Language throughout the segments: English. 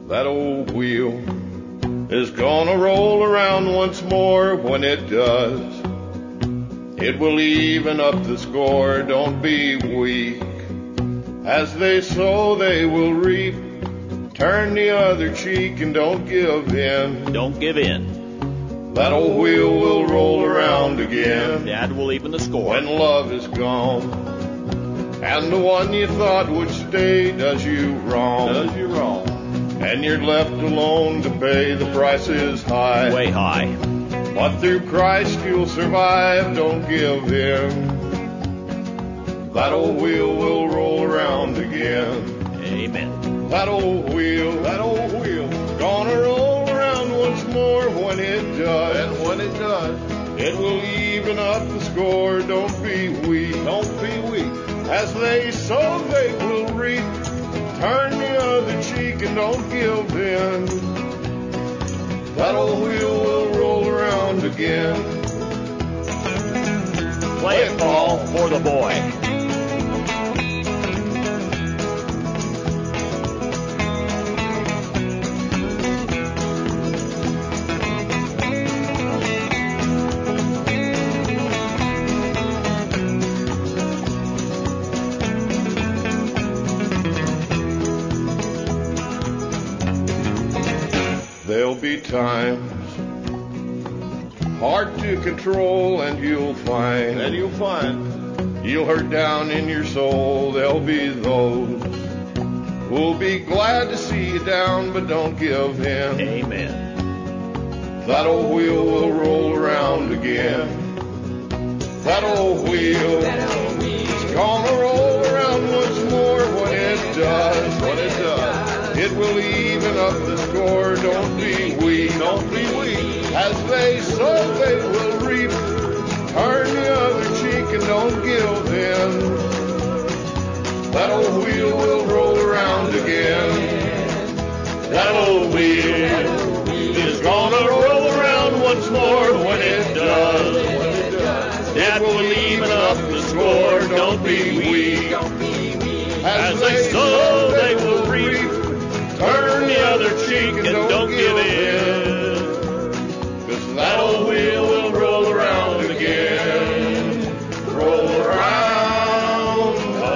That old wheel is gonna roll around once more. When it does, it will even up the score. Don't be weak. As they sow, they will reap. Turn the other cheek and don't give in. Don't give in. That old wheel will roll around again. Dad will even the score. When love is gone, and the one you thought would stay does you wrong. And you're left alone to pay. The price is high. Way high. But through Christ you'll survive. Don't give in. That old wheel will roll around again. Amen. That old wheel, gonna roll around once more. When it does, it will even up the score. Don't be weak. As they sow, they will reap. Turn the other cheek and don't give in. That old wheel will roll around again. Play it, Paul, for the boy. There'll be times hard to control, and you'll find you'll hurt down in your soul. There'll be those who'll be glad to see you down, but don't give in. Amen. That old wheel will roll around again. That old wheel is gonna roll around once more. When it does, it will even up the score. Don't be weak. As they sow, they will reap. Turn the other cheek and don't give in. That old wheel will roll around again. That old wheel is gonna roll around once more. When it does, it will even up the score. Don't be weak. As they sow, they will reap. Turn the other cheek and don't give in. 'Cause that old wheel will roll around again. Roll around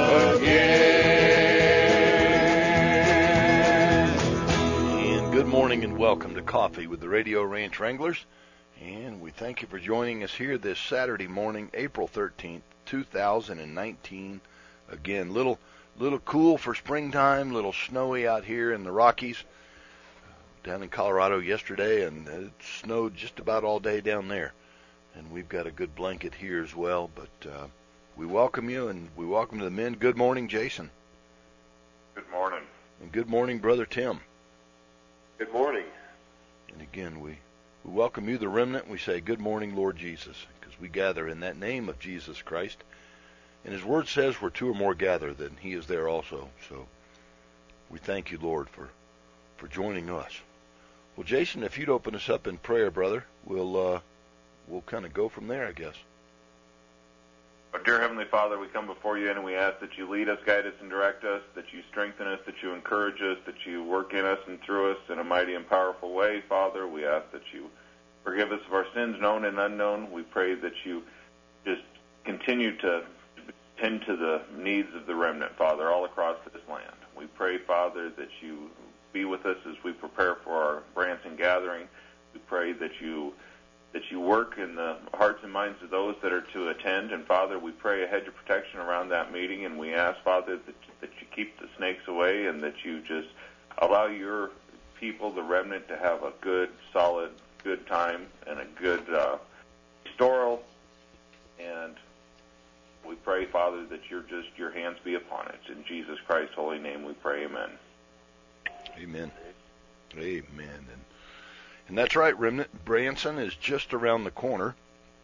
again. And good morning and welcome to Coffee with the Radio Ranch Wranglers. And we thank you for joining us here this Saturday morning, April 13th, 2019. Again, little cool for springtime, little snowy out here in the Rockies. Down in Colorado yesterday, and it snowed just about all day down there. And we've got a good blanket here as well, but we welcome you, and we welcome the men. Good morning, Jason. Good morning. And good morning, Brother Tim. Good morning. And again, we welcome you, the remnant. We say, good morning, Lord Jesus, because we gather in that name of Jesus Christ. And his word says where two or more gather, then he is there also. So we thank you, Lord, for joining us. Well, Jason, if you'd open us up in prayer, brother, we'll kind of go from there, I guess. Our dear Heavenly Father, we come before you and we ask that you lead us, guide us, and direct us, that you strengthen us, that you encourage us, that you work in us and through us in a mighty and powerful way. Father, we ask that you forgive us of our sins, known and unknown. We pray that you just continue to tend to the needs of the remnant, Father, all across this land. We pray, Father, that you be with us as we prepare for our Branson gathering. We pray that you work in the hearts and minds of those that are to attend. And, Father, we pray a hedge of protection around that meeting. And we ask, Father, that you keep the snakes away and that you just allow your people, the remnant, to have a good, solid, good time and a good pastoral. And we pray, Father, that your hands be upon it. In Jesus Christ's holy name we pray, amen. Amen. Amen. And that's right, remnant. Branson is just around the corner.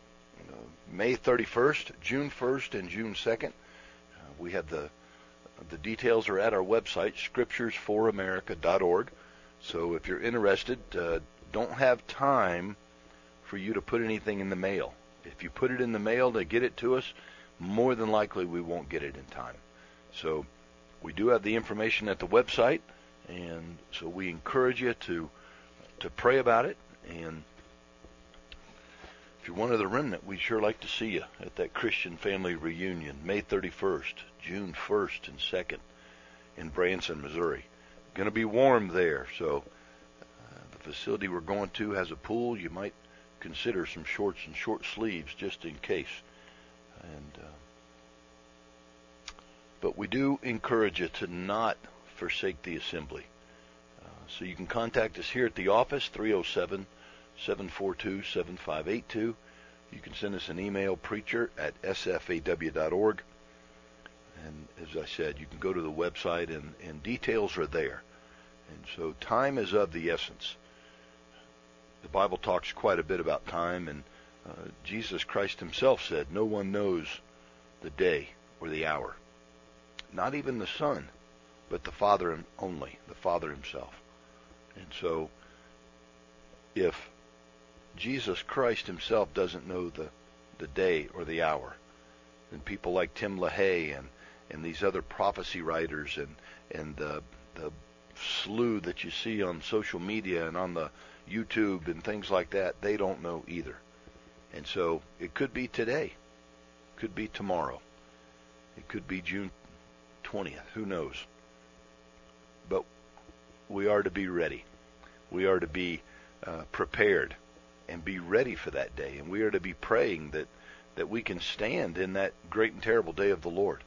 May 31st, June 1st, and June 2nd. We have the details are at our website, scripturesforamerica.org. So if you're interested, don't have time for you to put anything in the mail. If you put it in the mail to get it to us, more than likely we won't get it in time. So we do have the information at the website, And so we encourage you to pray about it. And if you're one of the remnant, we'd sure like to see you at that Christian family reunion, May 31st, June 1st, and 2nd in Branson, Missouri. Going to be warm there, so the facility we're going to has a pool. You might consider some shorts and short sleeves just in case. But we do encourage you to not forsake the assembly. So you can contact us here at the office, 307-742-7582. You can send us an email, preacher@sfaw.org. And as I said, you can go to the website and details are there. And so time is of the essence. The Bible talks quite a bit about time, and Jesus Christ himself said, no one knows the day or the hour. Not even the Son, but the Father only, the Father himself. And so, if Jesus Christ himself doesn't know the day or the hour, then people like Tim LaHaye and these other prophecy writers and the slew that you see on social media and on the YouTube and things like that, they don't know either. And so it could be today, could be tomorrow, it could be June 20th, who knows? But we are to be ready. We are to be prepared and be ready for that day. And we are to be praying that we can stand in that great and terrible day of the Lord.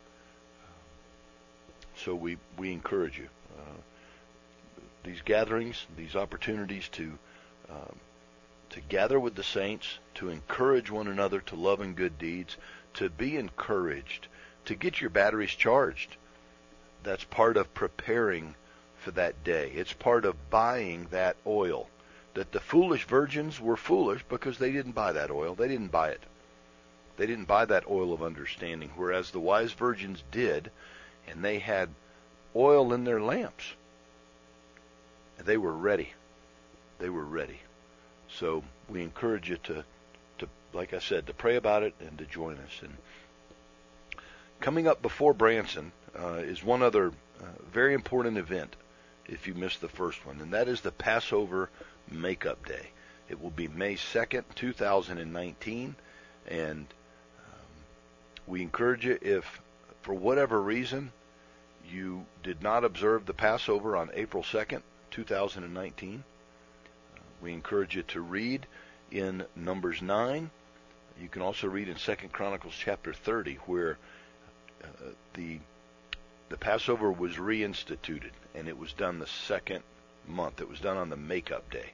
So we encourage you. These gatherings, these opportunities to gather with the saints, to encourage one another to love and good deeds, to be encouraged, to get your batteries charged. That's part of preparing for that day. It's part of buying that oil. That the foolish virgins were foolish because they didn't buy that oil. They didn't buy it. They didn't buy that oil of understanding, whereas the wise virgins did, and they had oil in their lamps. They were ready. They were ready. So we encourage you to, like I said, to pray about it and to join us. And coming up before Branson is one other very important event if you missed the first one, and that is the Passover Makeup Day. It will be May 2nd, 2019, and we encourage you, if for whatever reason you did not observe the Passover on April 2nd, 2019, we encourage you to read in Numbers 9. You can also read in 2 Chronicles chapter 30, where the Passover was reinstituted, and it was done the second month. It was done on the Makeup Day.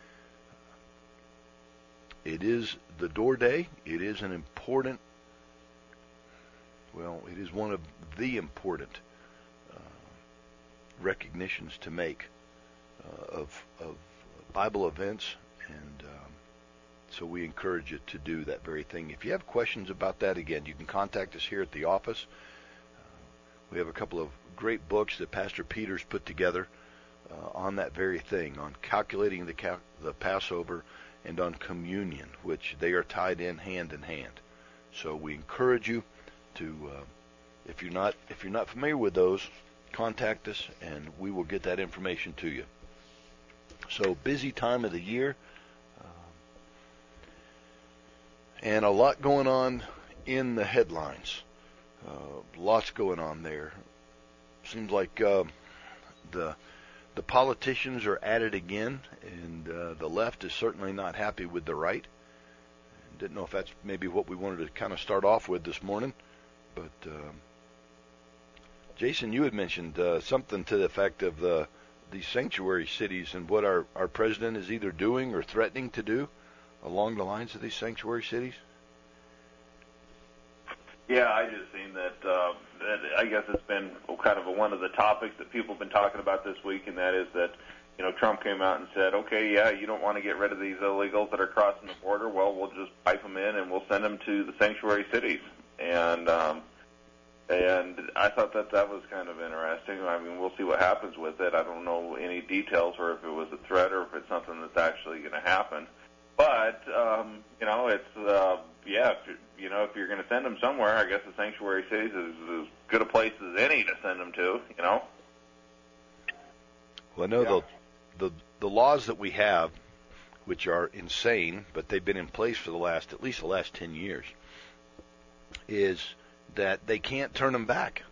It is the door day. It is an important, it is one of the important recognitions to make of Bible events, and so we encourage you to do that very thing. If you have questions about that, again, you can contact us here at the office. We have a couple of great books that Pastor Peters put together on that very thing, on calculating the Passover and on communion, which they are tied in hand. So we encourage you to, if you're not familiar with those, contact us and we will get that information to you. So busy time of the year, and a lot going on in the headlines. Lots going on there. Seems like the politicians are at it again, and the left is certainly not happy with the right. Didn't know if that's maybe what we wanted to kind of start off with this morning, but Jason, you had mentioned something to the effect of these sanctuary cities and what our president is either doing or threatening to do along the lines of these sanctuary cities. Yeah, I just seen that I guess it's been kind of one of the topics that people have been talking about this week, and that is that, Trump came out and said, okay, yeah, you don't want to get rid of these illegals that are crossing the border. Well, we'll just pipe them in and we'll send them to the sanctuary cities. And I thought that was kind of interesting. I mean, we'll see what happens with it. I don't know any details or if it was a threat or if it's something that's actually going to happen. But, if you're going to send them somewhere, I guess the sanctuary cities is as good a place as any to send them to, Well, I know the laws that we have, which are insane, but they've been in place for at least the last 10 years, is that they can't turn them back.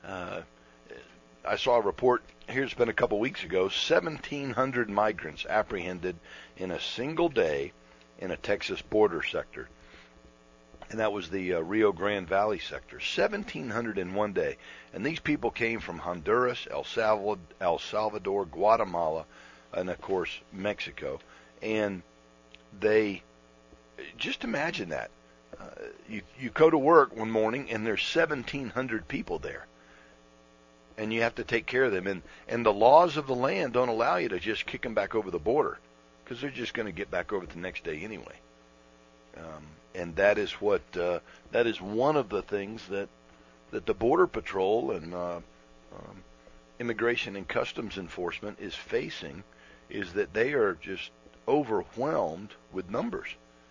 I saw a report, here's been a couple weeks ago, 1,700 migrants apprehended in a single day in a Texas border sector. And that was the Rio Grande Valley sector. 1,700 in one day. And these people came from Honduras, El Salvador, Guatemala, and, of course, Mexico. And they, just imagine that. You go to work one morning, and there's 1,700 people there. And you have to take care of them. And the laws of the land don't allow you to just kick them back over the border, because they're just going to get back over the next day anyway. And that is that is one of the things that the Border Patrol and Immigration and Customs Enforcement is facing, is that they are just overwhelmed with numbers.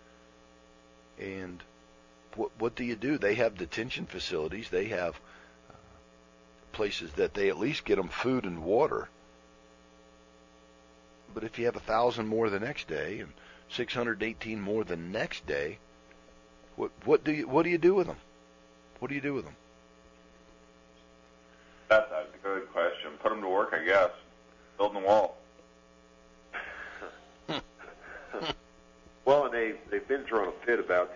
And what do you do? They have detention facilities. They have places that they at least get them food and water. But if you have 1,000 more the next day and 618 more the next day, what do you do with them? What do you do with them? That's a good question. Put them to work, I guess. Building the wall. Well, and they've been throwing a fit about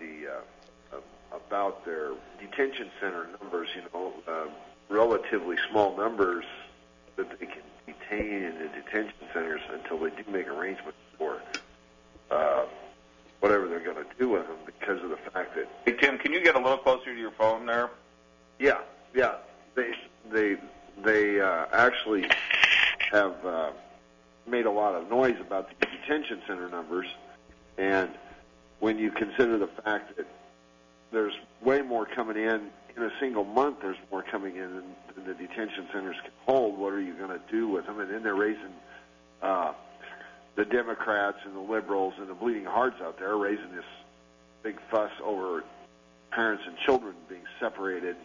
their detention center numbers. Relatively small numbers that they can detain in the detention centers until they do make arrangements for whatever they're going to do with them, because of the fact that. Hey, Tim, can you get a little closer to your phone there? Yeah. They actually have made a lot of noise about the detention center numbers, and when you consider the fact that there's way more coming in a single month, there's more coming in than the detention centers can hold. What are you going to do with them? And then they're raising the Democrats and the liberals and the bleeding hearts out there, raising this big fuss over parents and children being separated,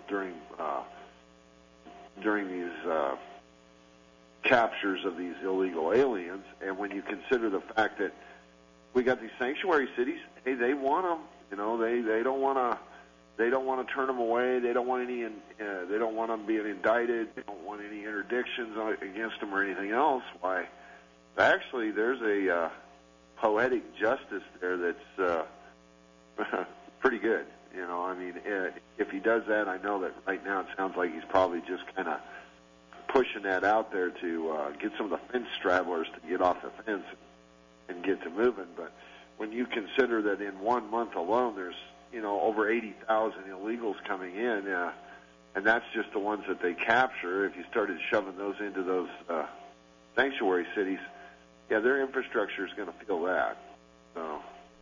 during these captures of these illegal aliens. And when you consider the fact that we got these sanctuary cities, hey, they want them. They don't want to. They don't want to turn them away. They don't want any. They don't want them being indicted. They don't want any interdictions against them or anything else. Why? Actually, there's a poetic justice there that's pretty good. If he does that, I know that right now it sounds like he's probably just kind of pushing that out there to get some of the fence straddlers to get off the fence and get to moving. But when you consider that in 1 month alone, there's over 80,000 illegals coming in, and that's just the ones that they capture. If you started shoving those into those sanctuary cities, their infrastructure is going to feel that. So,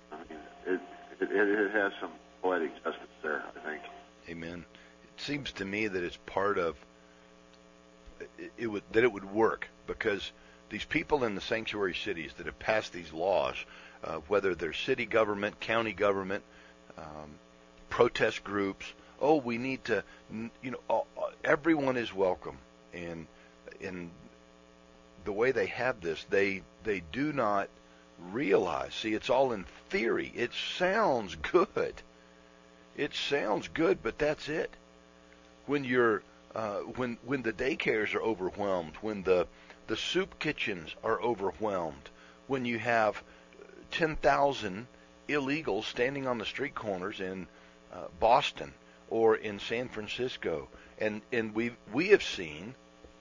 it has some poetic justice there, I think. Amen. It seems to me that it's part of it would work, because these people in the sanctuary cities that have passed these laws, whether they're city government, county government, protest groups, we need to, everyone is welcome. And in the way they have this, they do not realize. See, it's all in theory. It sounds good. It sounds good, but that's it. When you're when the daycares are overwhelmed, when the soup kitchens are overwhelmed, when you have 10,000 illegals standing on the street corners in Boston or in San Francisco, and we have seen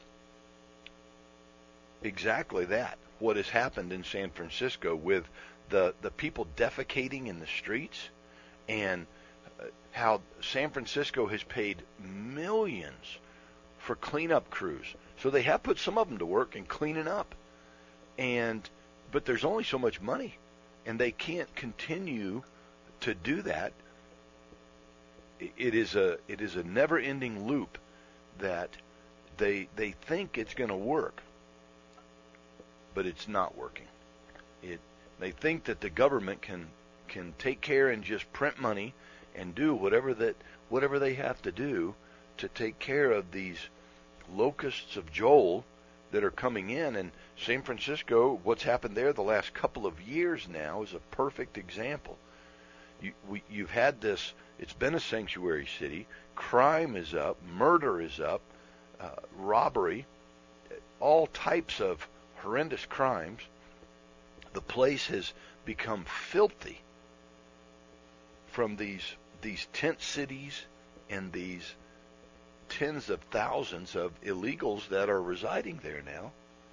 exactly that, what has happened in San Francisco with the people defecating in the streets, and how San Francisco has paid millions for cleanup crews. So they have put some of them to work in cleaning up, but there's only so much money, and they can't continue to do that. It is a never-ending loop that they think it's going to work, but it's not working. They think that the government can take care and just print money and do whatever they have to do to take care of these locusts of Joel that are coming in. And San Francisco, what's happened there the last couple of years now is a perfect example. You've had this, it's been a sanctuary city. Crime is up, murder is up, robbery, all types of horrendous crimes. The place has become filthy from these tent cities and these tens of thousands of illegals that are residing there now,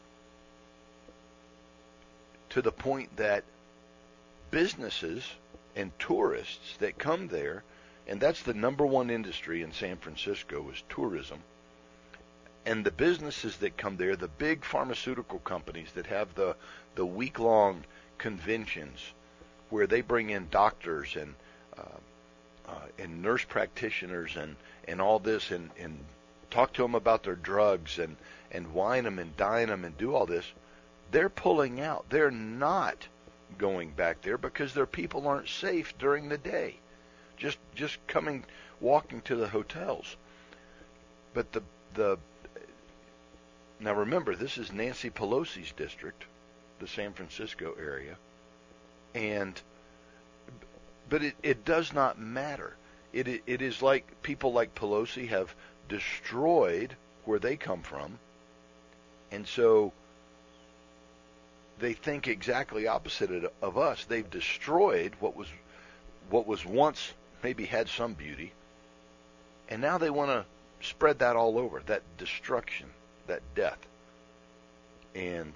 to the point that businesses and tourists that come there, and that's the number one industry in San Francisco is tourism, and the businesses that come there, the big pharmaceutical companies that have the week-long conventions where they bring in doctors and nurse practitioners and all this, and talk to them about their drugs and wine them and dine them and do all this, they're pulling out. They're not going back there because their people aren't safe during the day. Just walking to the hotels. But now remember, this is Nancy Pelosi's district, the San Francisco area, but it does not matter. It is like people like Pelosi have destroyed where they come from, and so they think exactly opposite of us. They've destroyed what was once maybe had some beauty, and now they want to spread that all over, that destruction, that death. And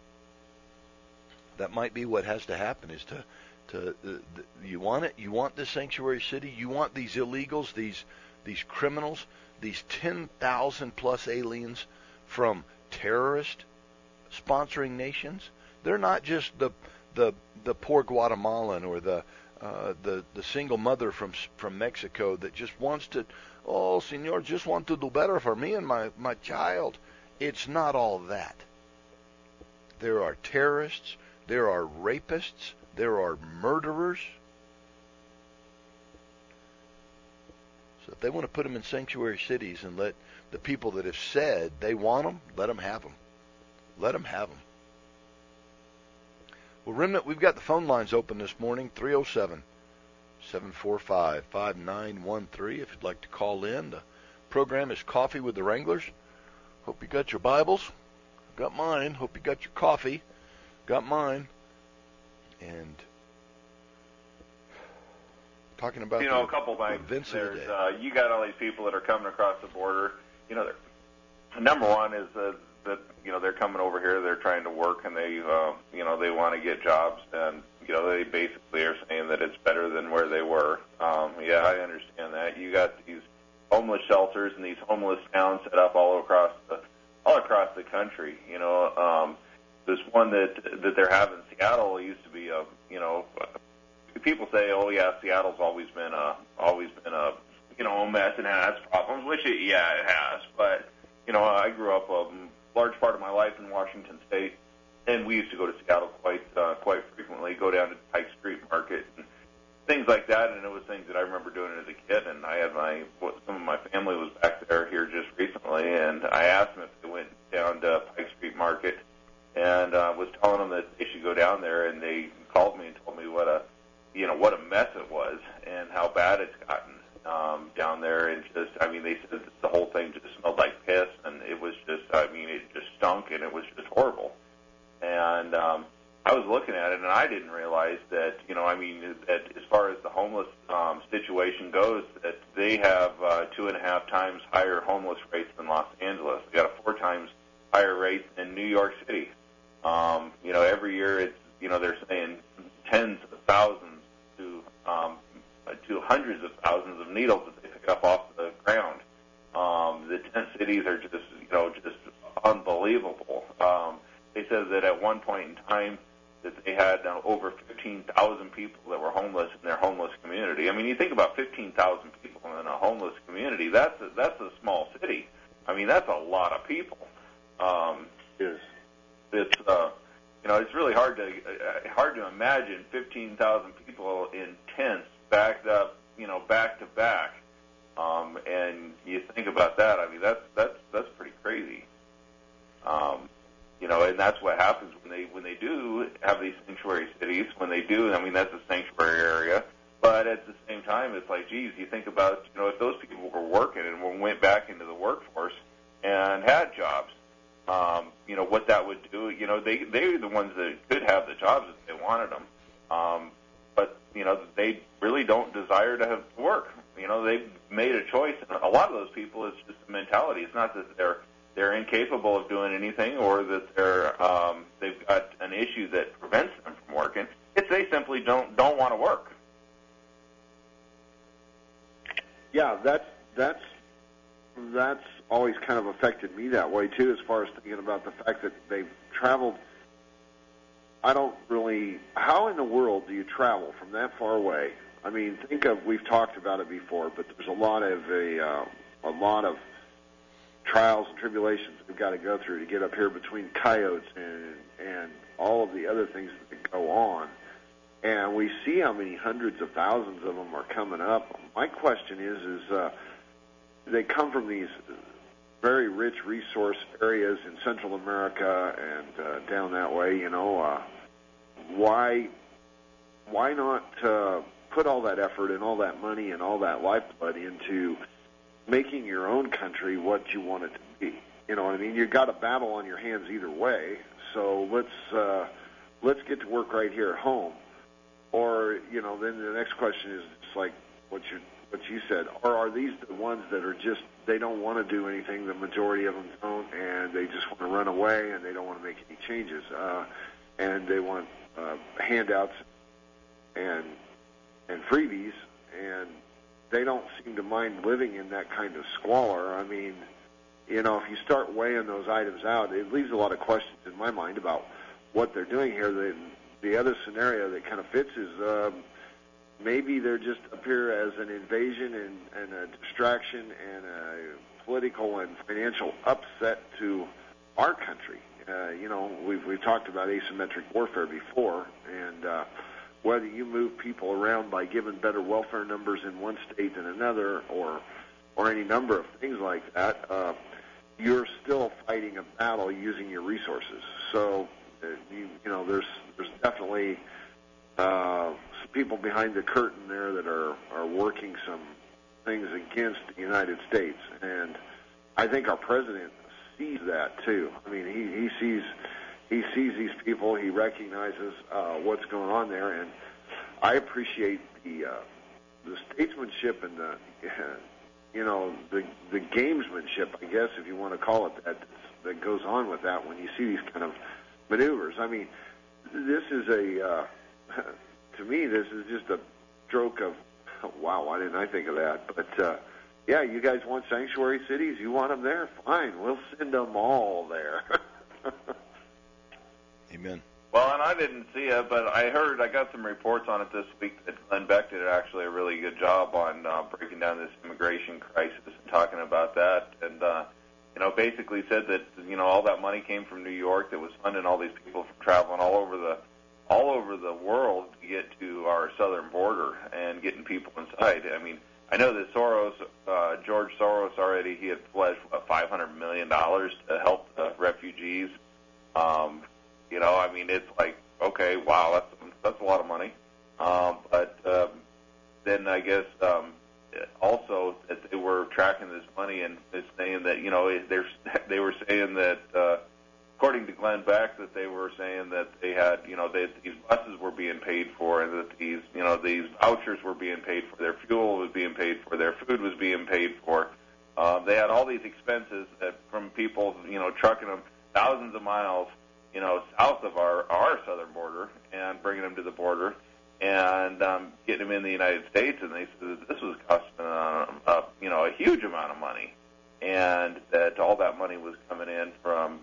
that might be what has to happen, is you want it, you want this sanctuary city, you want these illegals, these criminals, these 10,000 plus aliens from terrorist sponsoring nations. They're not just the poor Guatemalan or the single mother from Mexico that just wants to, oh, Senor, just want to do better for me and my child. It's not all that. There are terrorists, there are rapists, there are murderers. So if they want to put them in sanctuary cities and let the people that have said they want them, let them have them. Let them have them. Well, Remnant, we've got the phone lines open this morning, 307-745-5913. If you'd like to call in, the program is Coffee with the Wranglers. Hope you got your Bibles. Got mine. Hope you got your coffee. Got mine. And talking about a couple things. Events of the day. You got all these people that are coming across the border. Number one is that they're coming over here. They're trying to work, and they want to get jobs, and they basically are saying that it's better than where they were. Yeah, I understand that. You got these homeless shelters and these homeless towns set up all across the country. This one that they're having in Seattle used to be people say, oh yeah, Seattle's always been a mess and has problems, which it has. But I grew up a large part of my life in Washington State, and we used to go to Seattle quite frequently. Go down to Pike Street Market and things like that, and it was things that I remember doing as a kid. And I had some of my family was back there here just recently, and I asked them if they went down to Pike Street Market, and was telling them that they should go down there, and they called me and told me what a mess it was and how bad it's gotten down there. And they said that the whole thing just smelled like piss, and it was just, it just stunk, and it was just horrible. And I was looking at it, and I didn't realize that, that as far as the homeless situation goes, that they have 2.5 times higher homeless rates than Los Angeles. They got a 4 times higher rate than New York City. Every year it's, they're saying tens of thousands to hundreds of thousands of needles that they pick up off the ground. The tent cities are just unbelievable. They said that at one point in time that they had over 15,000 people that were homeless in their homeless community. You think about 15,000 people in a homeless community. That's a small city. That's a lot of people. It's really hard to imagine 15,000 people in tents backed up, back to back. And you think about that. That's pretty crazy. that's what happens when they do have these sanctuary cities. When they do, I mean, that's a sanctuary area. But at the same time, it's like, geez, you think about, if those people were working and went back into the workforce and had jobs, what that would do. They're the ones that could have the jobs if they wanted them. But they really don't desire to have to work. They've made a choice, and a lot of those people, it's just a mentality. It's not that they're incapable of doing anything or that they've got an issue that prevents them from working. It's they simply don't want to work. Yeah, that's always kind of affected me that way too, as far as thinking about the fact that they've traveled. How in the world do you travel from that far away? I mean, we've talked about it before, but there's a lot of trials and tribulations we've got to go through to get up here between coyotes and all of the other things that go on. And we see how many hundreds of thousands of them are coming up. My question is they come from these very rich resource areas in Central America and down that way, why not put all that effort and all that money and all that lifeblood into making your own country what you want it to be? You know what I mean? You've got a battle on your hands either way, so let's get to work right here at home. Or, then the next question is just like what you said, or are these the ones that are just, they don't want to do anything, the majority of them don't, and they just want to run away and they don't want to make any changes, and they want handouts and freebies, and they don't seem to mind living in that kind of squalor. I mean, if you start weighing those items out, it leaves a lot of questions in my mind about what they're doing here. The other scenario that kind of fits is maybe they're just up here as an invasion and a distraction and a political and financial upset to our country. We've talked about asymmetric warfare before, and whether you move people around by giving better welfare numbers in one state than another, or any number of things like that, you're still fighting a battle using your resources. So, there's definitely some people behind the curtain there that are working some things against the United States, and I think our president sees that too. I mean, he sees these people. He recognizes what's going on there, and I appreciate the statesmanship and the gamesmanship, I guess, if you want to call it that goes on with that when you see these kind of maneuvers. I mean, this is to me, this is just a stroke of, wow, why didn't I think of that? But, yeah, you guys want sanctuary cities? You want them there? Fine, we'll send them all there. Amen. Well, and I didn't see it, but I got some reports on it this week that Glenn Beck did actually a really good job on breaking down this immigration crisis and talking about that. And, basically said that, all that money came from New York that was funding all these people from traveling all over the world to get to our southern border and getting people inside. I mean, I know that George Soros already, he had pledged, $500 million to help the refugees. I mean, it's like, okay, wow, that's a lot of money. But then I guess also that they were tracking this money and it's saying that, they were saying that, according to Glenn Beck, that they were saying that they had, these buses were being paid for, and that these vouchers were being paid for, their fuel was being paid for, their food was being paid for. They had all these expenses from people, trucking them thousands of miles, south of our southern border and bringing them to the border and getting them in the United States. And they said that this was costing a huge amount of money, and that all that money was coming in from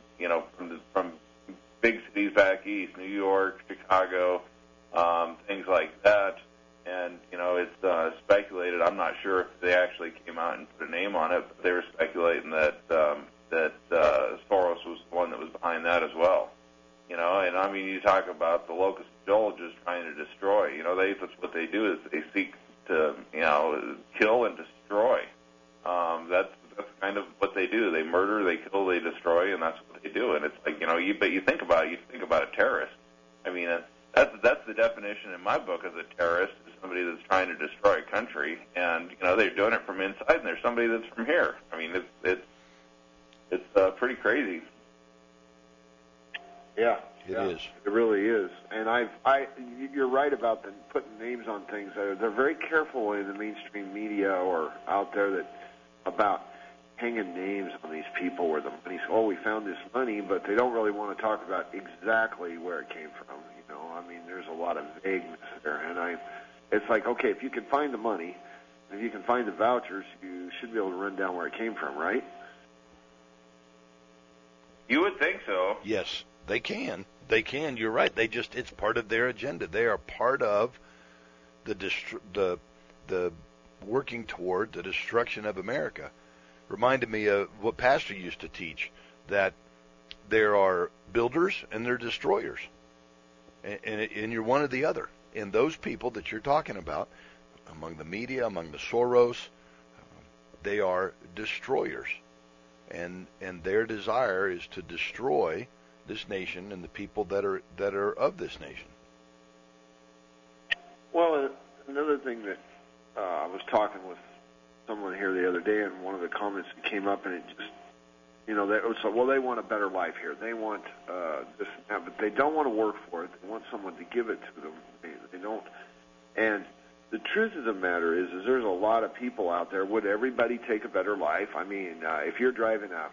big cities back east, New York, Chicago, things like that. And, it's speculated, I'm not sure if they actually came out and put a name on it, but they were speculating that Soros was the one that was behind that as well. And I mean, you talk about the locust Joel just trying to destroy. That's what they do, is they seek to, kill and destroy. That's kind of what they do. They murder, they kill, they destroy, and that's what what they do. And it's like, but you think about it, you think about a terrorist. I mean, that's the definition in my book of a terrorist, is somebody that's trying to destroy a country, and they're doing it from inside, and there's somebody that's from here. I mean, it's pretty crazy. Yeah, It is. It really is. And you're right about them putting names on things. They're very careful in the mainstream media or out there about hanging names on these people where the money's, we found this money, but they don't really want to talk about exactly where it came from. I mean, there's a lot of vagueness there. And it's like, okay, if you can find the money, if you can find the vouchers, you should be able to run down where it came from, right? You would think so. Yes, they can. They can. You're right. It's part of their agenda. They are part of the working toward the destruction of America. Reminded me of what Pastor used to teach, that there are builders and there are destroyers. And you're one or the other. And those people that you're talking about, among the media, among the Soros, they are destroyers. And their desire is to destroy this nation and the people that are of this nation. Well, another thing that I was talking with someone here the other day, and one of the comments that came up, and it just, they want a better life here. They want this and that, but they don't want to work for it. They want someone to give it to them. They don't. And the truth of the matter is there's a lot of people out there. Would everybody take a better life? I mean, if you're driving a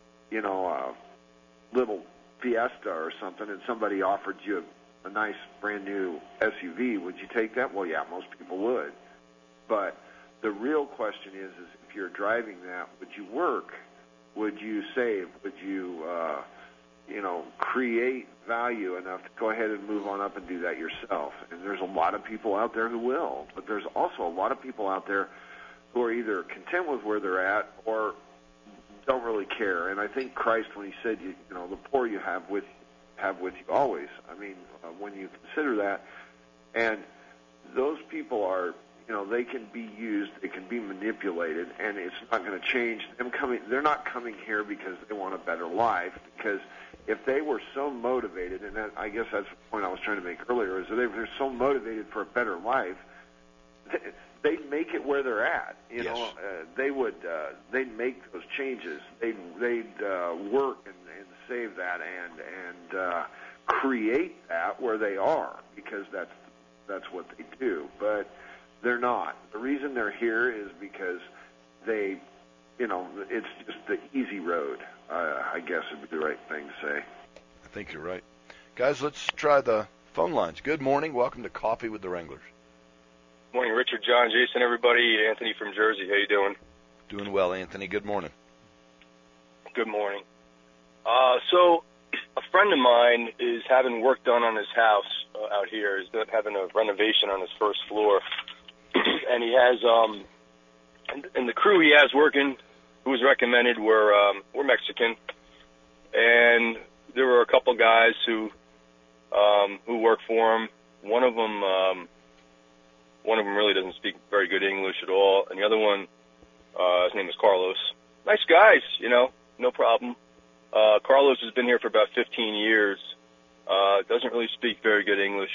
little Fiesta or something, and somebody offered you a nice brand new SUV, would you take that? Well, yeah, most people would. But the real question is if you're driving that, would you work? Would you save? Would you, create value enough to go ahead and move on up and do that yourself? And there's a lot of people out there who will, but there's also a lot of people out there who are either content with where they're at or don't really care. And I think Christ, when he said, the poor you have with you always. I mean, when you consider that, and those people are, they can be used, they can be manipulated, and it's not going to change them coming. They're not coming here because they want a better life, because if they were so motivated, and I guess that's the point I was trying to make earlier, is that if they're so motivated for a better life, they'd make it where they're at. They'd make those changes. They'd work and save that and create that where they are, because that's what they do. But they're not. The reason they're here is because they, it's just the easy road, I guess would be the right thing to say. I think you're right. Guys, let's try the phone lines. Good morning. Welcome to Coffee with the Wranglers. Morning, Richard, John, Jason, everybody. Anthony from Jersey. How you doing? Doing well, Anthony. Good morning. Good morning. So a friend of mine is having work done on his house out here. He's having a renovation on his first floor. And he has, and the crew he has working, who was recommended, were Mexican. And there were a couple guys who worked for him. One of them really doesn't speak very good English at all. And the other one, his name is Carlos. Nice guys, no problem. Carlos has been here for about 15 years. Doesn't really speak very good English.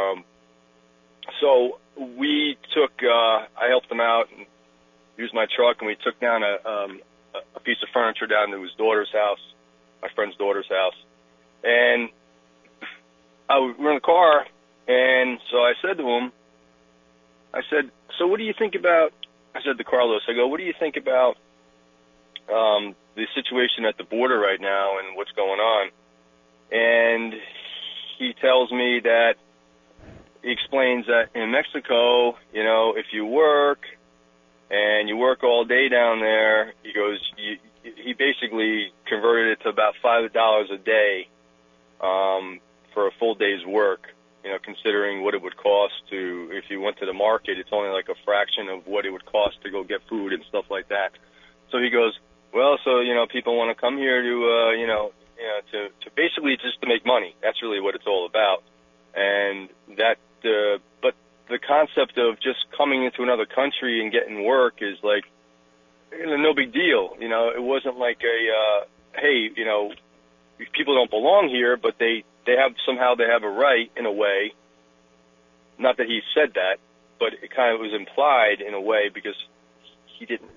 So we took, I helped him out and used my truck, and we took down a piece of furniture down to his daughter's house, my friend's daughter's house. And we're in the car, and so I said to him, so what do you think about, I said to Carlos, what do you think about the situation at the border right now and what's going on? And he tells me that, he explains that in Mexico, if you work and you work all day down there, he goes, he basically converted it to about $5 a day for a full day's work. Considering what it would cost if you went to the market, it's only like a fraction of what it would cost to go get food and stuff like that. So he goes, well, so, people want to come here to, to basically just to make money. That's really what it's all about. And but the concept of just coming into another country and getting work is like, no big deal. It wasn't like hey, people don't belong here, but they have a right in a way. Not that he said that, but it kind of was implied in a way because he didn't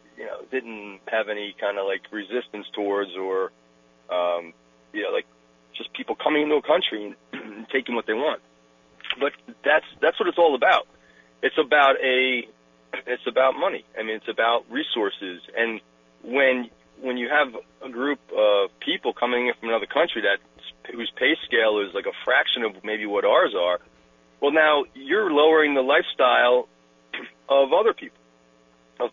have any kind of like resistance towards or, like just people coming into a country and taking what they want. But that's what it's all about. It's about money. I mean, it's about resources. And when you have a group of people coming in from another country whose pay scale is like a fraction of maybe what ours are, well, now you're lowering the lifestyle of other people, of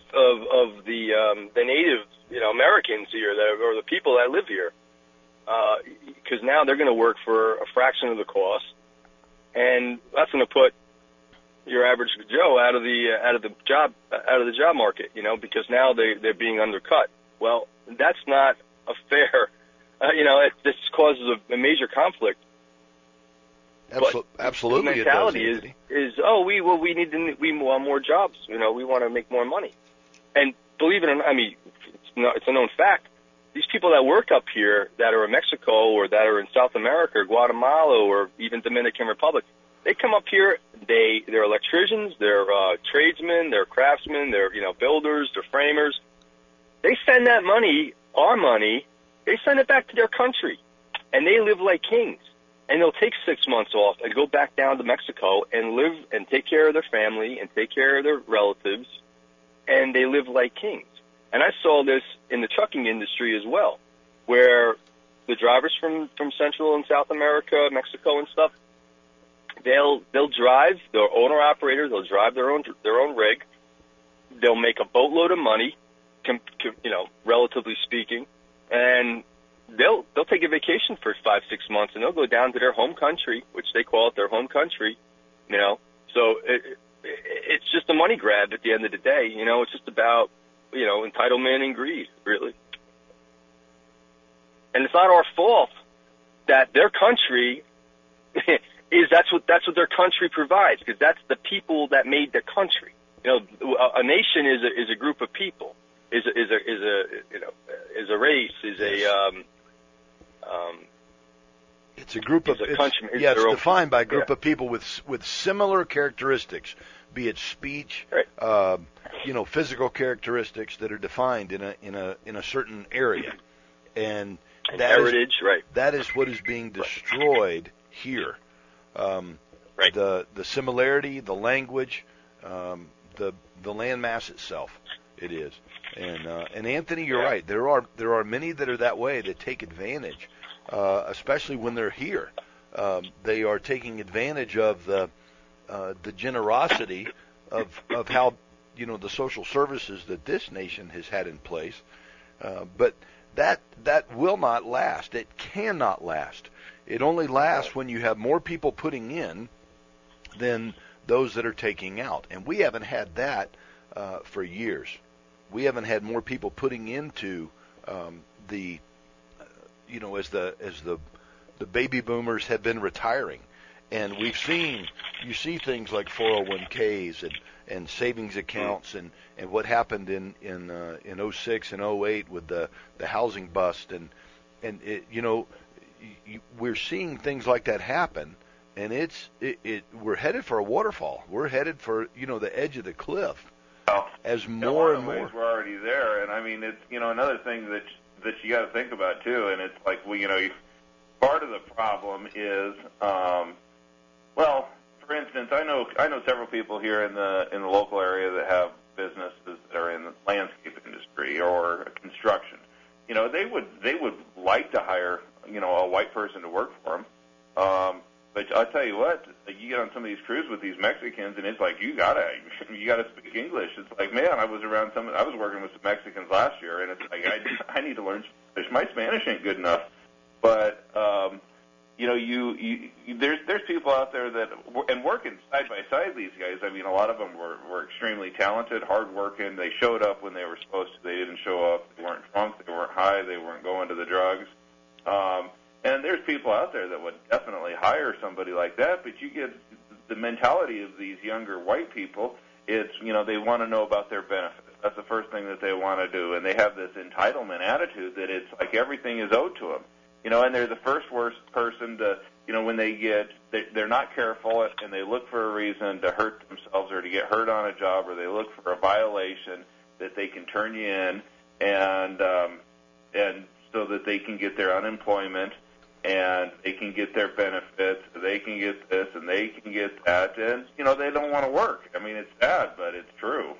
the native, Americans here, or the people that live here, because now they're going to work for a fraction of the cost, and that's going to put your average Joe out of the job market, because now they're being undercut. Well, that's not a fair, this causes a major conflict. Absolutely, the mentality is we want more jobs. We want to make more money. And believe it or not, I mean, it's a known fact. These people that work up here that are in Mexico or that are in South America or Guatemala or even Dominican Republic, they come up here. They're electricians, they're tradesmen, they're craftsmen, they're builders, they're framers. They send that money, our money, they send it back to their country, and they live like kings. And they'll take 6 months off and go back down to Mexico and live and take care of their family and take care of their relatives, and they live like kings. And I saw this in the trucking industry as well, where the drivers from Central and South America, Mexico and stuff, they'll drive, they're owner-operators, they'll drive their own rig, they'll make a boatload of money, relatively speaking, and they'll take a vacation for 5-6 months, and they'll go down to their home country, which they call it their home country, So it's just a money grab at the end of the day. It's just about, entitlement and greed, really. And it's not our fault that their country that's what their country provides, because that's the people that made the country. A nation is a group of people, is a race, it's a group of country. It's defined by a group of people with similar characteristics, be it speech, right. Physical characteristics that are defined in a certain area, and heritage, right? That is what is being destroyed here. Right. The similarity, the language, the landmass itself. It is, and Anthony, you're right. There are many that are that way, that take advantage, especially when they're here. They are taking advantage of the generosity of how the social services that this nation has had in place, but that will not last. It cannot last. It only lasts when you have more people putting in than those that are taking out, and we haven't had that for years. We haven't had more people putting into as the baby boomers have been retiring, and you see things like 401ks and savings accounts and what happened in 06 and 08 with the housing bust and we're seeing things like that happen, and we're headed for a waterfall. We're headed for the edge of the cliff. As more and more, we're already there, and I mean it's another thing that you got to think about too, and it's like part of the problem is for instance, I know several people here in the local area that have businesses that are in the landscape industry or construction. They would like to hire a white person to work for them. But I'll tell you what, you get on some of these crews with these Mexicans, and it's like you gotta speak English. It's like, man, I was working with some Mexicans last year, and it's like I need to learn Spanish. My Spanish ain't good enough. But there's people out there that and working side by side these guys. I mean, a lot of them were extremely talented, hard working. They showed up when they were supposed to. They didn't show up. They weren't drunk. They weren't high. They weren't going to the drugs. And there's people out there that would definitely hire somebody like that, but you get the mentality of these younger white people. It's, they want to know about their benefits. That's the first thing that they want to do, and they have this entitlement attitude that it's like everything is owed to them. And they're the first worst person to, when they're not careful and they look for a reason to hurt themselves or to get hurt on a job, or they look for a violation that they can turn you in, and so that they can get their unemployment, and they can get their benefits, they can get this and they can get that, and they don't want to work. I mean, it's sad, but it's true.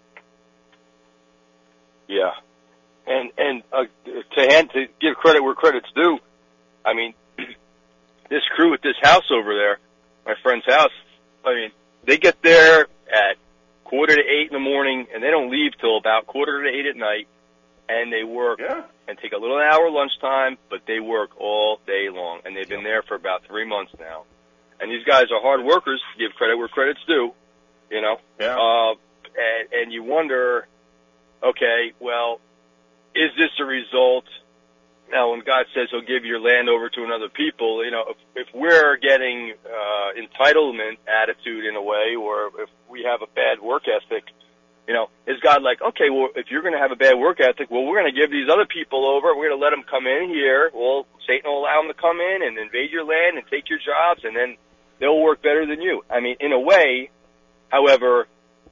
Yeah, and to give credit where credit's due, I mean, this crew at this house over there, my friend's house, I mean, they get there at 7:45 in the morning, and they don't leave till about 7:45 at night, and they work and take a little hour lunchtime, but they work all day long, and they've been there for about 3 months now. And these guys are hard workers, give credit where credit's due, Yeah. And you wonder, okay, well, is this a result? Now, when God says He'll give your land over to another people, if we're getting entitlement attitude in a way, or if we have a bad work ethic, is God like, okay, well, if you're going to have a bad work ethic, well, we're going to give these other people over. We're going to let them come in here. Well, Satan will allow them to come in and invade your land and take your jobs, and then they'll work better than you. I mean, in a way, however,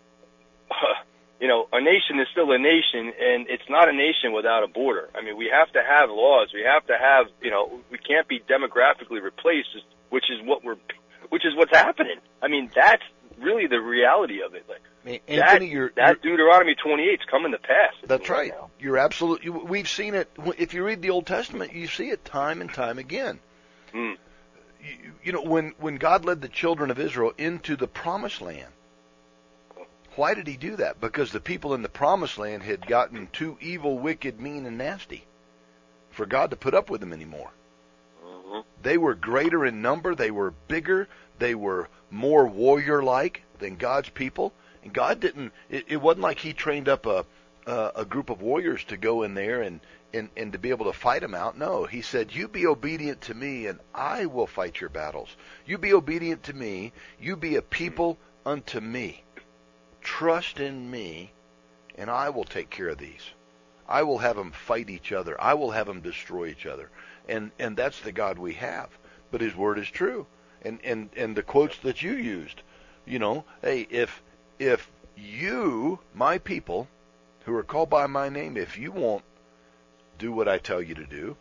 a nation is still a nation, and it's not a nation without a border. I mean, we have to have laws. We have to have, we can't be demographically replaced, which is what's happening. I mean, that's really the reality of it. Like, Anthony, that Deuteronomy 28 is coming to pass. That's right. You're absolutely. We've seen it. If you read the Old Testament, you see it time and time again. Mm. When God led the children of Israel into the Promised Land, why did He do that? Because the people in the Promised Land had gotten too evil, wicked, mean, and nasty for God to put up with them anymore. Mm-hmm. They were greater in number. They were bigger. They were more warrior-like than God's people. And God didn't. It wasn't like He trained up a group of warriors to go in there and to be able to fight them out. No, He said, "You be obedient to me, and I will fight your battles. You be obedient to me. You be a people unto me. Trust in me, and I will take care of these. I will have them fight each other. I will have them destroy each other." And that's the God we have. But His word is true. And the quotes that you used, hey, if you, my people, who are called by my name, if you won't do what I tell you to do,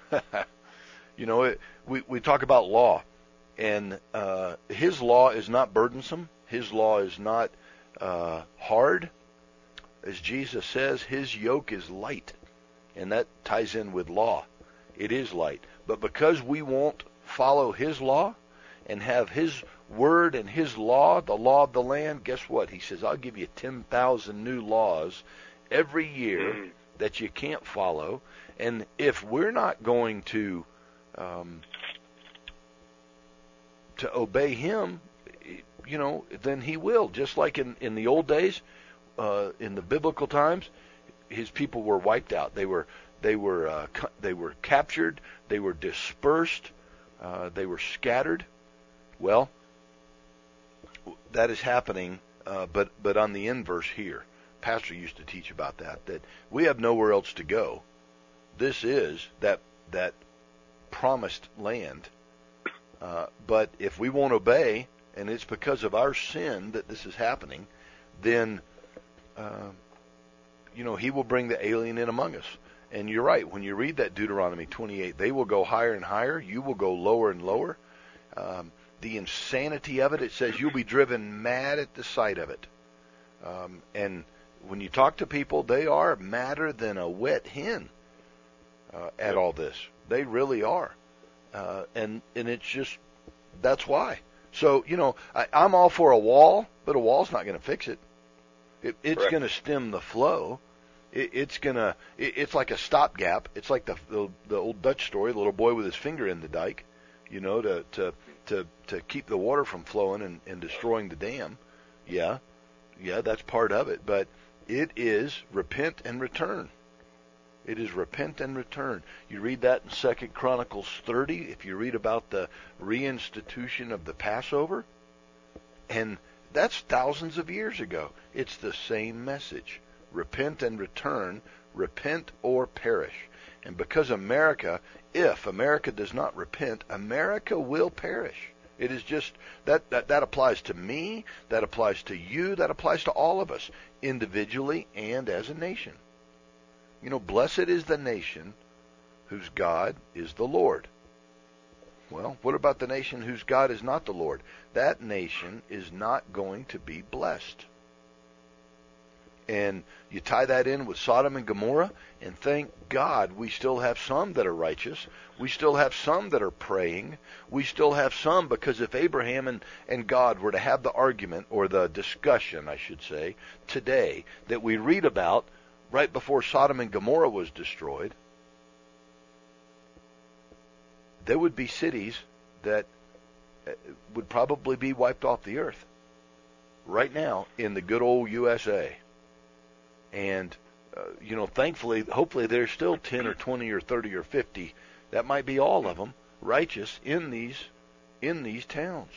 we talk about law, and His law is not burdensome. His law is not hard. As Jesus says, His yoke is light, and that ties in with law. It is light. But because we won't follow His law and have His word and His law, the law of the land, guess what? He says, I'll give you 10,000 new laws every year that you can't follow. And if we're not going to obey Him, then He will. Just like in the old days, in the biblical times, His people were wiped out. They were captured. They were dispersed. They were scattered. Well, that is happening, but on the inverse here. Pastor used to teach about that we have nowhere else to go. This is that promised land. But if we won't obey, and it's because of our sin that this is happening, then, He will bring the alien in among us. And you're right, when you read that Deuteronomy 28, they will go higher and higher, you will go lower and lower. The insanity of it, it says you'll be driven mad at the sight of it. And when you talk to people, they are madder than a wet hen at all this. They really are. And it's just, that's why. So, I'm all for a wall, but a wall's not going to fix it. It's going to stem the flow. It's like a stopgap. It's like the old Dutch story, the little boy with his finger in the dike, to keep the water from flowing and destroying the dam. Yeah, that's part of it. But it is repent and return. It is repent and return. You read that in 2 Chronicles 30, if you read about the reinstitution of the Passover, and that's thousands of years ago. It's the same message. Repent and return, repent or perish. And because if America does not repent, America will perish. It is just, that applies to me, that applies to you, that applies to all of us, individually and as a nation. Blessed is the nation whose God is the Lord. Well, what about the nation whose God is not the Lord? That nation is not going to be blessed. And you tie that in with Sodom and Gomorrah, and thank God we still have some that are righteous. We still have some that are praying. We still have some, because if Abraham and God were to have the argument, or the discussion, I should say, today, that we read about right before Sodom and Gomorrah was destroyed, there would be cities that would probably be wiped off the earth right now in the good old USA. And, thankfully, hopefully there's still 10 or 20 or 30 or 50, that might be all of them, righteous in these towns.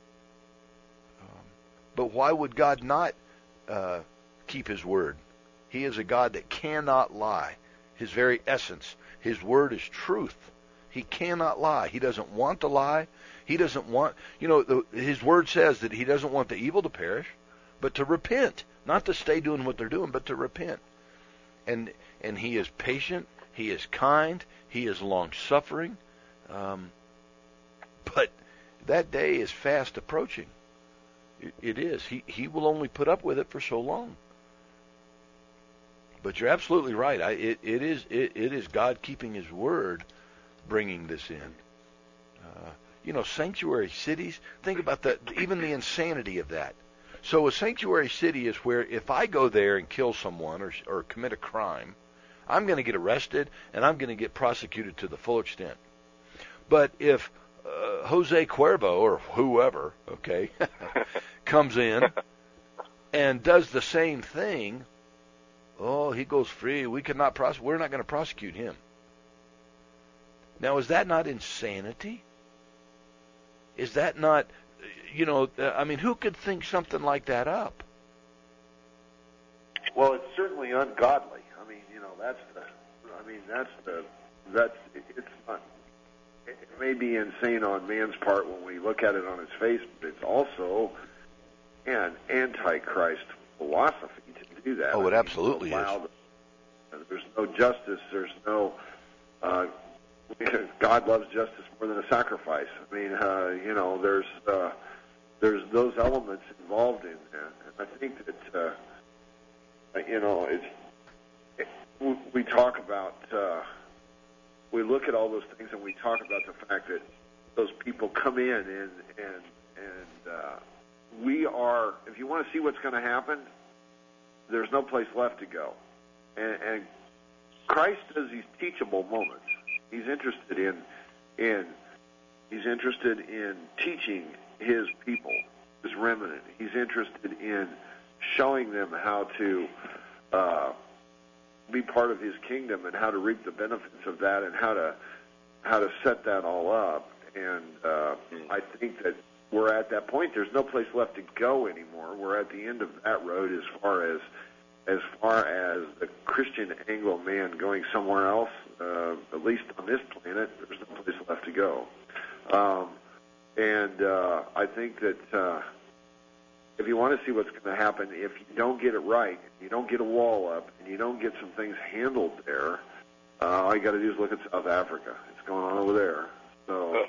But why would God not keep his word? He is a God that cannot lie. His very essence, his word is truth. He cannot lie. He doesn't want to lie. He doesn't want, his word says that he doesn't want the evil to perish, but to repent. Not to stay doing what they're doing, but to repent. And he is patient. He is kind. He is long-suffering. But that day is fast approaching. It is. He will only put up with it for so long. But you're absolutely right. It is God keeping his word bringing this in. Sanctuary cities, think about even the insanity of that. So a sanctuary city is where if I go there and kill someone or commit a crime, I'm going to get arrested and I'm going to get prosecuted to the full extent. But if Jose Cuervo or whoever, comes in and does the same thing, he goes free. We're not going to prosecute him. Now, is that not insanity? Is that not, who could think something like that up? Well, it's certainly ungodly. It's not, it may be insane on man's part when we look at it on its face, but it's also an antichrist philosophy to do that. Oh, it absolutely is. There's no justice. There's no, God loves justice more than a sacrifice. There's those elements involved in that. And I think that, we talk about, we look at all those things and we talk about the fact that those people come in and we are, if you want to see what's going to happen, there's no place left to go. And Christ does these teachable moments. He's interested in teaching his people, his remnant. He's interested in showing them how to be part of his kingdom and how to reap the benefits of that and how to set that all up. And I think that we're at that point. There's no place left to go anymore. We're at the end of that road as far as the Christian Anglo man going somewhere else, at least on this planet, there's no place left to go. I think that if you want to see what's going to happen, if you don't get it right, you don't get a wall up, and you don't get some things handled there, all you got to do is look at South Africa. It's going on over there. So,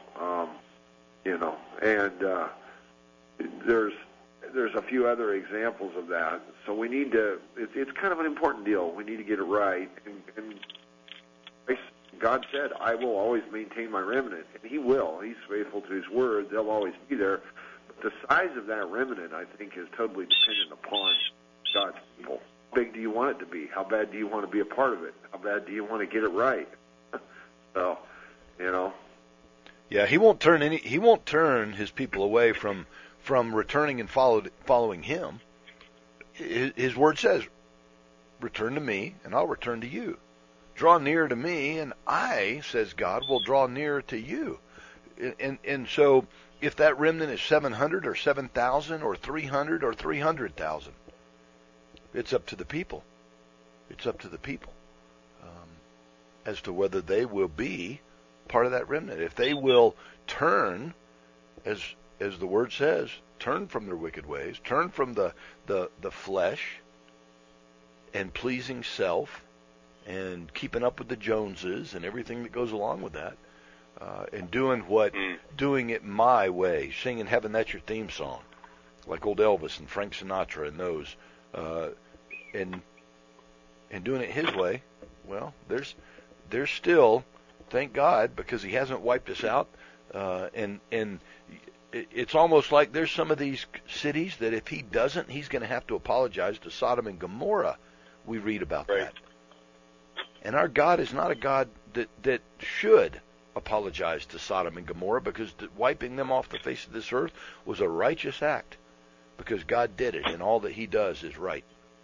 there's a few other examples of that. So we need to, it's kind of an important deal. We need to get it right. And God said, I will always maintain my remnant. And he will. He's faithful to his word. They'll always be there. But the size of that remnant, I think, is totally dependent upon God's people. How big do you want it to be? How bad do you want to be a part of it? How bad do you want to get it right? So, Yeah, he won't turn his people away from returning and following him. His word says, return to me, and I'll return to you. Draw near to me, and I, says God, will draw nearer to you. And so, if that remnant is 700 or 7,000 or 300 or 300,000, it's up to the people. It's up to the people. as to whether they will be part of that remnant. If they will turn, as the word says, turn from their wicked ways, turn from the flesh and pleasing self and keeping up with the Joneses and everything that goes along with that, and doing it my way, singing Heaven, That's Your Theme Song, like old Elvis and Frank Sinatra and those, and doing it his way. Well, there's still, thank God, because he hasn't wiped us out, and it's almost like there's some of these cities that if he doesn't, he's going to have to apologize to Sodom and Gomorrah. We read about that. And our God is not a God that should apologize to Sodom and Gomorrah, because wiping them off the face of this earth was a righteous act, because God did it, and all that he does is right.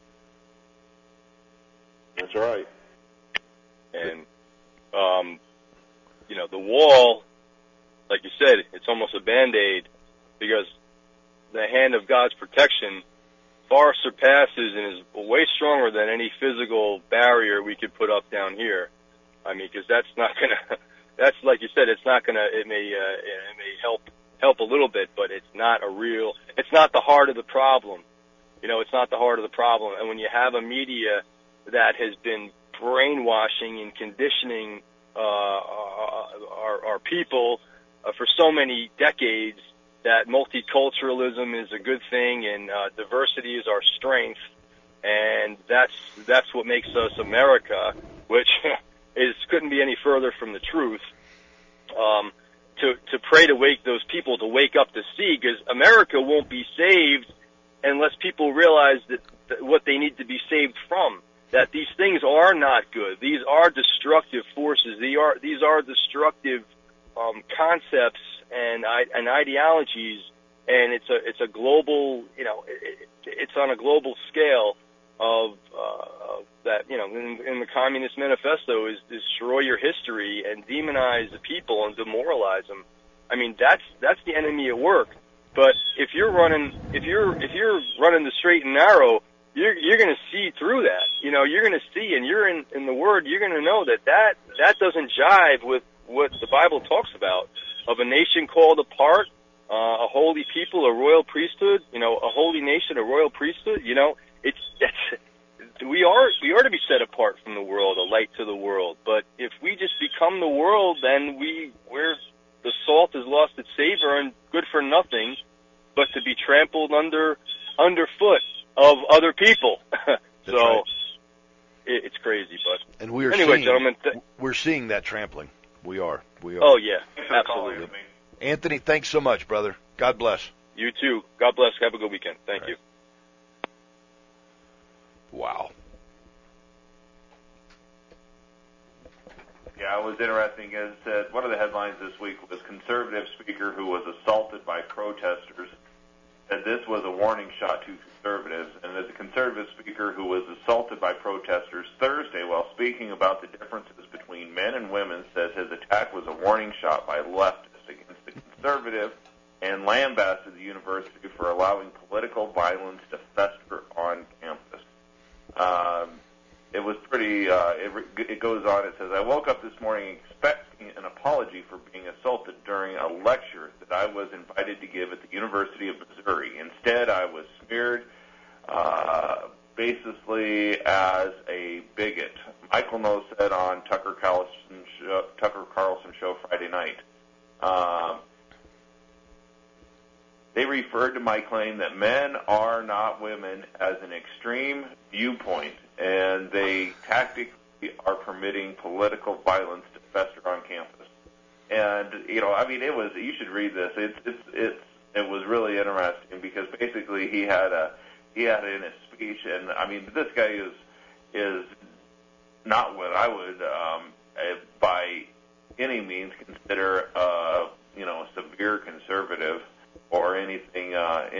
That's right. And, the wall, like you said, it's almost a Band-Aid, because the hand of God's protection far surpasses and is way stronger than any physical barrier we could put up down here. I mean, because that's not gonna, that's like you said, it's not gonna, it may help a little bit, but it's not the heart of the problem. It's not the heart of the problem. And when you have a media that has been brainwashing and conditioning our people for so many decades that multiculturalism is a good thing and diversity is our strength, and that's what makes us America, which couldn't be any further from the truth. To pray to wake those people to wake up to see, because America won't be saved unless people realize that what they need to be saved from. That these things are not good. These are destructive forces. These are destructive concepts and ideologies, and it's a global, it's on a global scale of that, in the Communist Manifesto is destroy your history and demonize the people and demoralize them. I mean, that's the enemy at work. But if you're running the straight and narrow, you're going to see through that. You're going to see, and you're in the Word, you're going to know that doesn't jive with what the Bible talks about, of a nation called apart, a holy people, a royal priesthood, a holy nation, a royal priesthood. We are to be set apart from the world, a light to the world. But if we just become the world, then we're the salt has lost its savor and good for nothing, but to be trampled underfoot of other people. So right. It's crazy, but and gentlemen, we're seeing that trampling. We are. Oh yeah, absolutely. Anthony, thanks so much, brother. God bless. You too. God bless. Have a good weekend. Thank you. Wow. Yeah, it was interesting. As said, one of the headlines this week was conservative speaker who was assaulted by protesters. Said this was a warning shot to conservatives, and as a conservative speaker who was assaulted by protesters Thursday while speaking about the differences between men and women, says his attack was a warning shot by leftists against the conservative, and lambasted the university for allowing political violence to fester on campus. It was pretty, it goes on, it says, I woke up this morning expecting an apology for being assaulted during a lecture that I was invited to give at the University of Missouri. Instead, I was smeared basically as a bigot. Michael Noe said on Tucker Carlson show Friday night. They referred to my claim that men are not women as an extreme viewpoint, and they tactically are permitting political violence to fester on campus. And it was. You should read this. It was really interesting because basically he had it in his speech, and this guy is not what I would by any means consider a severe conservative or anything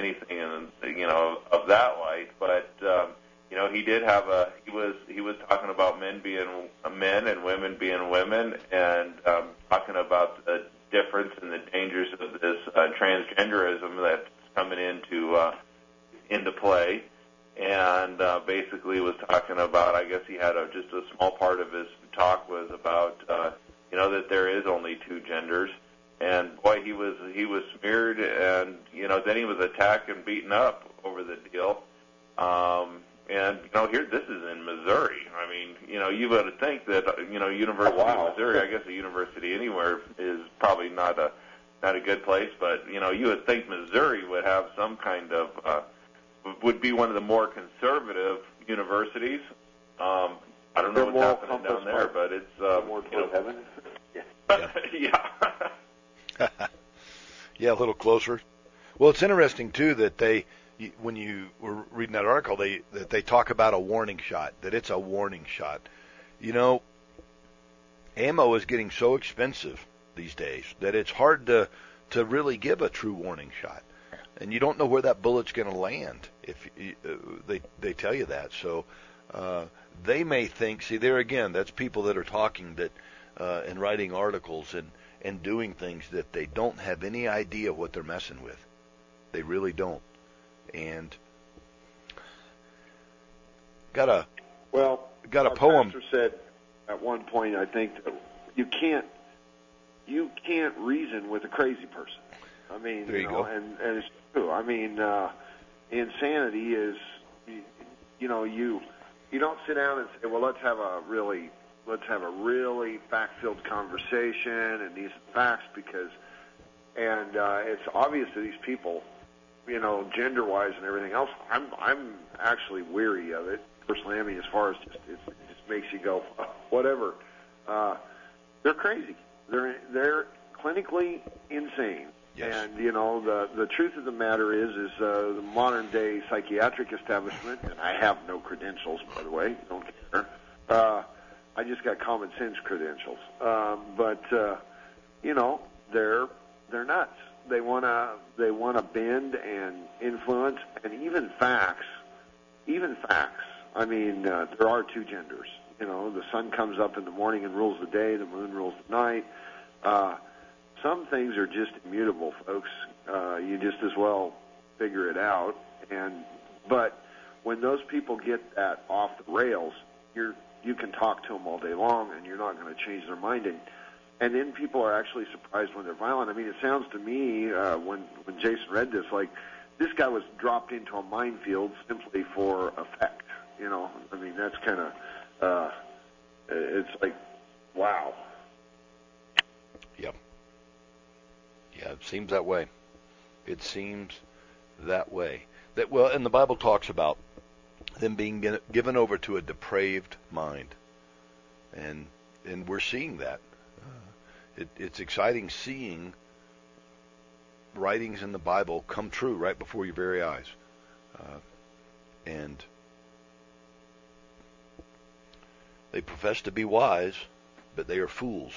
of that light, but he did have he was talking about men being men and women being women, and talking about the difference and the dangers of this transgenderism that's coming into play, and basically was talking about, I guess he had just a small part of his talk was about, that there is only two genders. And boy, he was smeared, and then he was attacked and beaten up over the deal. And here, this is in Missouri. I mean, you would think that University of Missouri, I guess a university anywhere is probably not a good place, but you would think Missouri would have some kind of would be one of the more conservative universities. I don't know what's happening down there, but it's more toward heaven. Yeah. Yeah, a little closer. Well, it's interesting too that when you were reading that article, that they talk about a warning shot, that it's a warning shot. Ammo is getting so expensive these days that it's hard to really give a true warning shot, and you don't know where that bullet's going to land if they tell you that. So they may think. See, there again, that's people that are talking that and writing articles and doing things that they don't have any idea what they're messing with. They really don't. And got a poem. Pastor said at one point, I think, you can't reason with a crazy person. I mean, there you go. And it's true. I mean, insanity is, you don't sit down and say, well, let's have a really fact-filled conversation and these facts it's obvious to these people, gender-wise and everything else. I'm actually weary of it personally. I mean, as far as it just makes you go, whatever. They're crazy. They're clinically insane. Yes. And the truth of the matter is the modern day psychiatric establishment, and I have no credentials, by the way, don't care. I just got common sense credentials. But they're nuts. They wanna bend and influence, and even facts. I mean, there are two genders. The sun comes up in the morning and rules the day. The moon rules the night. Some things are just immutable, folks. You just as well figure it out. But when those people get that off the rails, you can talk to them all day long, and you're not going to change their mind. And then people are actually surprised when they're violent. I mean, it sounds to me when Jason read this like this guy was dropped into a minefield simply for effect. I mean, that's kind of it's like, wow. Yep. Yeah, it seems that way. It seems that way. And the Bible talks about them being given over to a depraved mind, and we're seeing that. It's exciting seeing writings in the Bible come true right before your very eyes, and they profess to be wise, but they are fools.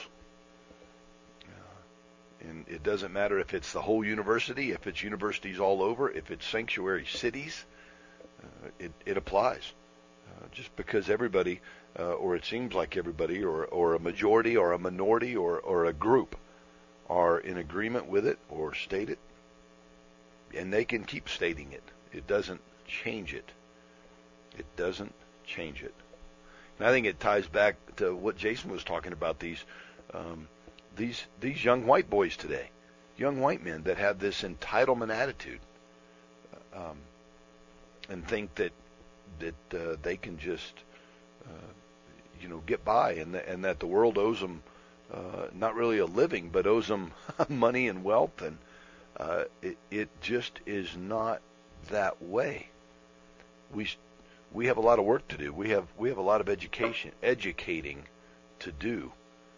And it doesn't matter if it's the whole university, if it's universities all over, if it's sanctuary cities, it applies. Just because everybody, or it seems like everybody, or a majority, or a minority, or a group are in agreement with it or state it, and they can keep stating it. It doesn't change it. It doesn't change it. And I think it ties back to what Jason was talking about, these young white boys today, young white men that have this entitlement attitude, and think that they can just get by, and that the world owes them not really a living, but owes them money and wealth, and it just is not that way. We have a lot of work to do. We have a lot of educating to do.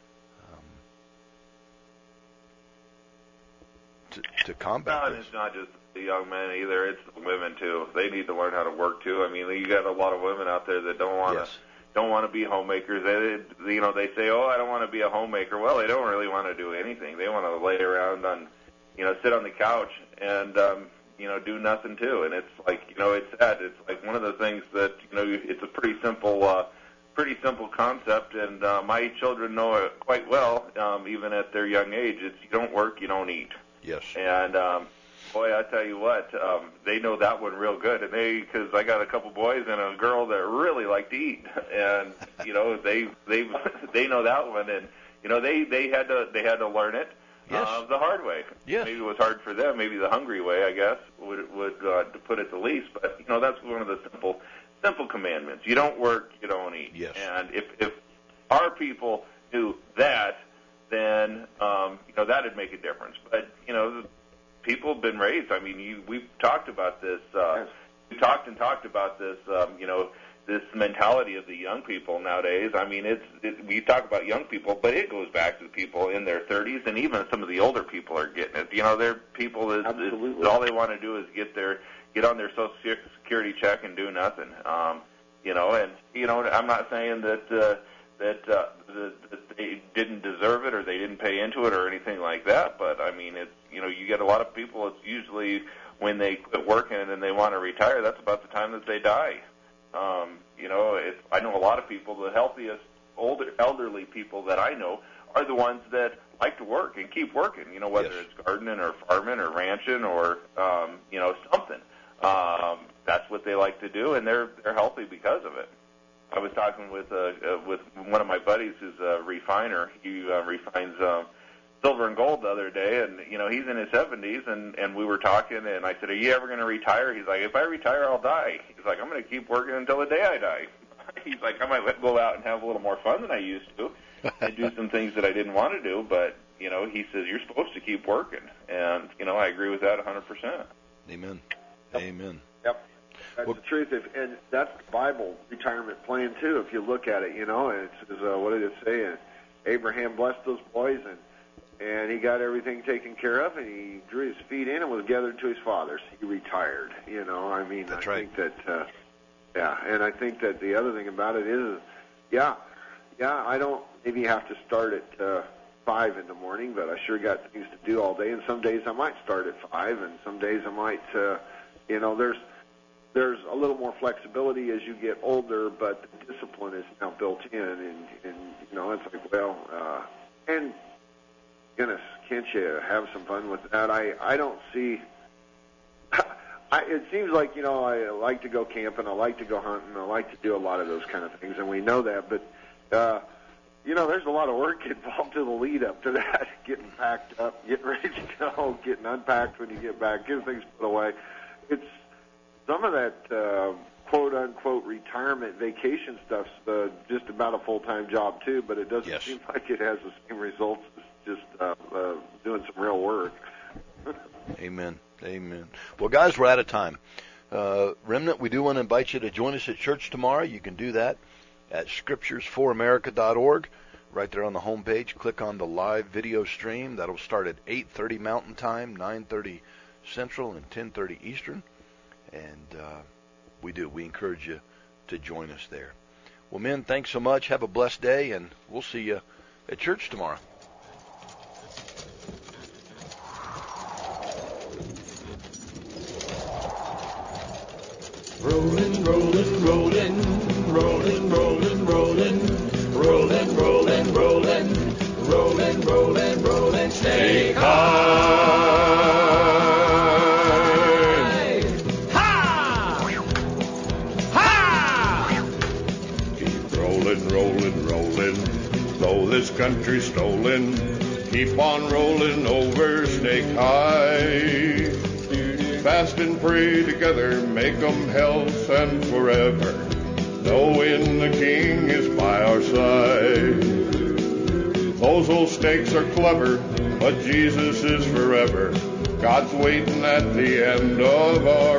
To combat No, this. it's not just the young men either. It's the women too. They need to learn how to work too. I mean, you got a lot of women out there that don't want to be homemakers. They say, "Oh, I don't want to be a homemaker." Well, they don't really want to do anything. They want to lay around sit on the couch and do nothing too. And it's like, it's sad. It's like one of the things that it's a pretty simple concept, and my children know it quite well, even at their young age. It's you don't work, you don't eat. Yes. And Boy, I tell you what, they know that one real good, and because I got a couple boys and a girl that really like to eat, and you know they know that one, and you know they had to learn it the hard way. Yes. Maybe it was hard for them. Maybe the hungry way, I guess, would to put it the least. But you know that's one of the simple commandments. You don't work, you don't eat. Yes. And if our people knew that, then you know that'd make a difference. But you know. People have been raised. I mean, we've talked about this. We talked about this. You know, this mentality of the young people nowadays. I mean, we talk about young people, but it goes back to the people in their 30s, and even some of the older people are getting it. You know, they're people that all they want to do is get on their Social Security check and do nothing. You know, and you know, I'm not saying that they didn't deserve it or they didn't pay into it or anything like that. But I mean, it's you know, you get a lot of people. It's usually when they quit working and they want to retire. That's about the time that they die. You know, I know a lot of people. The healthiest elderly people that I know are the ones that like to work and keep working. You know, whether it's gardening or farming or ranching or you know something. That's what they like to do, and they're healthy because of it. I was talking with one of my buddies who's a refiner. He refines silver and gold the other day, and you know he's in his 70s, and we were talking, and I said, "Are you ever going to retire?" He's like, "If I retire, I'll die." He's like, "I'm going to keep working until the day I die." He's like, "I might go out and have a little more fun than I used to, and do some things that I didn't want to do." But you know, he says you're supposed to keep working, and you know I agree with that 100%. Amen. Yep. Amen. Yep. That's the truth, and that's the Bible retirement plan too. If you look at it, you know, and it says, what did it say? Abraham blessed those boys, and he got everything taken care of, and he drew his feet in and was gathered to his fathers. He retired. You know, I mean, that's I right. think that, and I think that the other thing about it is, I don't maybe have to start at 5 in the morning, but I sure got things to do all day, and some days I might start at 5, and some days I might, you know, there's a little more flexibility as you get older, but the discipline is now built in, and you know, it's like, well, and goodness, can't you have some fun with that? I don't see. It seems like, you know, I like to go camping, I like to go hunting, I like to do a lot of those kind of things, and we know that, but you know, there's a lot of work involved in the lead up to that, getting packed up, getting ready to go, getting unpacked when you get back, getting things put away. It's some of that quote-unquote retirement vacation stuff's just about a full-time job, too, but it doesn't seem like it has the same results as just doing some real work. Amen. Amen. Well, guys, we're out of time. Remnant, we do want to invite you to join us at church tomorrow. You can do that at scripturesforamerica.org. Right there on the homepage, click on the live video stream. That'll start at 8:30 Mountain Time, 9:30 Central, and 10:30 Eastern. And we encourage you to join us there. Well, men, thanks so much. Have a blessed day, and we'll see you at church tomorrow. Rolling, rolling, rolling, rolling, rolling, rolling, rolling, rolling, rolling, rolling, rolling, rolling, stay high. Ha! Ha! Keep rolling, rolling, rolling, though this country's stolen. Keep on rolling over Snake High. Fast and pray together, make 'em health and forever, knowing the King is by our side. Those old snakes are clever, but Jesus is forever. God's waiting at the end of our